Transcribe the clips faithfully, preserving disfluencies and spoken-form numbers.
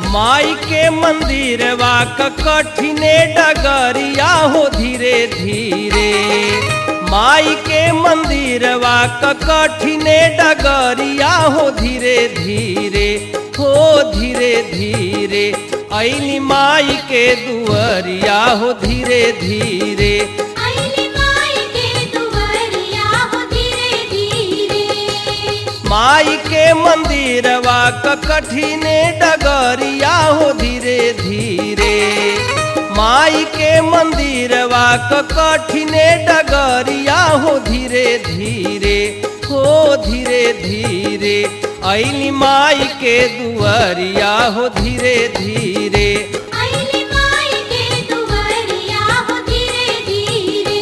माई के मंदिरवा क कठिने डगरिया हो धीरे धीरे। माई के मंदिरवा क कठिने डगरिया हो धीरे धीरे हो धीरे धीरे। अइली माई के दुअरिया हो धीरे धीरे। अइली माई के दुअरिया हो धीरे धीरे। माई के मंदिरवा क कठिने डगरिया हो धीरे धीरे। माई के मंदिरवा क कठिने डगरिया हो धीरे धीरे हो धीरे धीरे। अइली माई के दुअरिया हो धीरे धीरे। अइली माई के दुअरिया हो धीरे धीरे।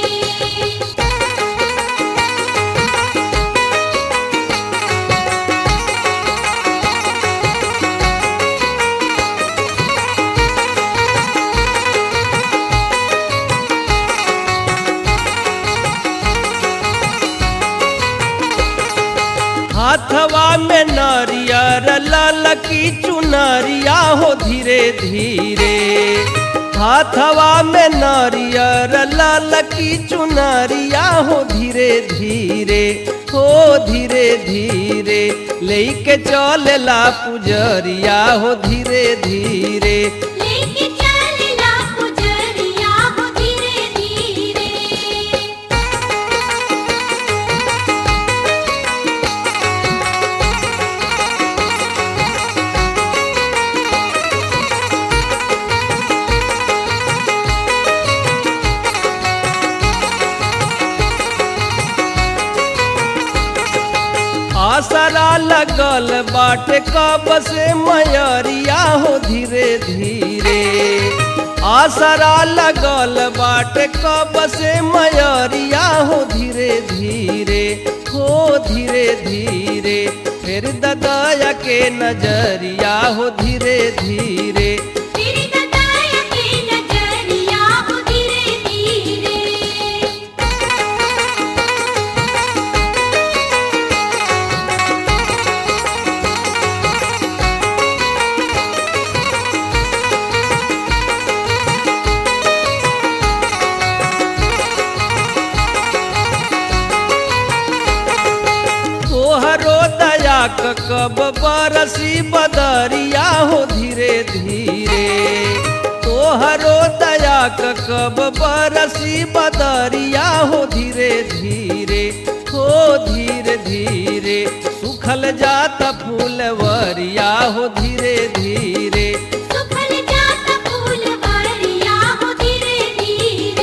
हाथवा में नरियर ललकी चुनरिया हो धीरे धीरे। हाथवा में नरियर ललकी चुनरिया हो धीरे धीरे हो धीरे धीरे। लेके चलेला पुजरिया हो धीरे धीरे। लेके चलेला पुजरिया हो धीरे धीरे। आसरा लगल बाटे कब से मयरिया हो धीरे धीरे। आसरा लगल बाटे कब से मयरिया हो धीरे धीरे हो धीरे धीरे। फिर ददया के नजरिया हो धीरे धीरे। तेरी दया के नजरिया हो धीरे धीरे। तोहरो दया क कब बरसी बदरिया हो धीरे धीरे। तोहरो दया क कब बरसी बदरिया हो धीरे धीरे हो धीरे धीरे। सुखल जात फूलवरिया हो धीरे धीरे। सुखल जात फूलवरिया हो धीरे धीरे।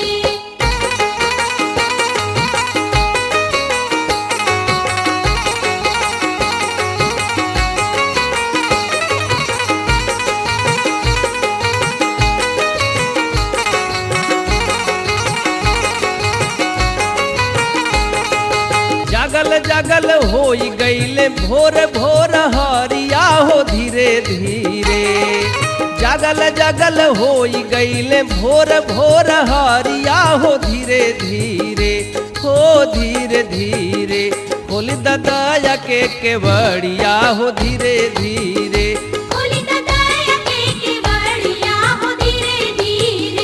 जगल जगल होई गईले भोर भोर हरिया हो धीरे धीरे। जगल जगल होई गईले भोर भोर हरिया हो धीरे धीरे हो धीरे धीरे। खोल ददया के केवड़िया हो धीरे धीरे। खोली दया के केवड़िया हो धीरे धीरे।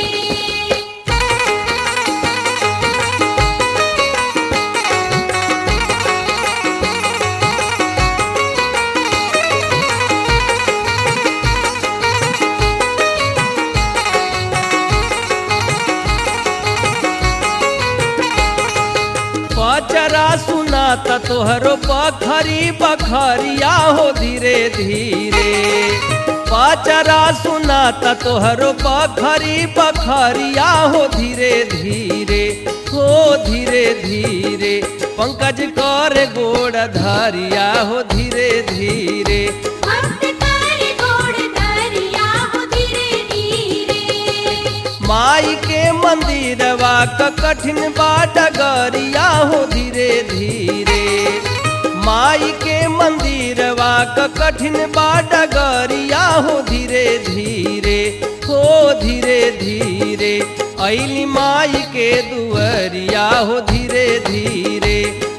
पचरा सुनात तोहरो बखरी बखरिया हो धीरे धीरे। पचरा सुनात तोहरो बखरी बखरिया हो धीरे धीरे हो धीरे धीरे। पंकज कर गोड़ धरिया हो धीरे धीरे। भक्त कर गोड़ धरिया हो धीरे धीरे। माई के मंदिरवा क कठिन बाट गरिया हो धीरे धीरे। माई के मंदिरवा क कठिन बाट गरिया हो धीरे धीरे हो धीरे धीरे। अइली माई के दुअरिया हो धीरे धीरे।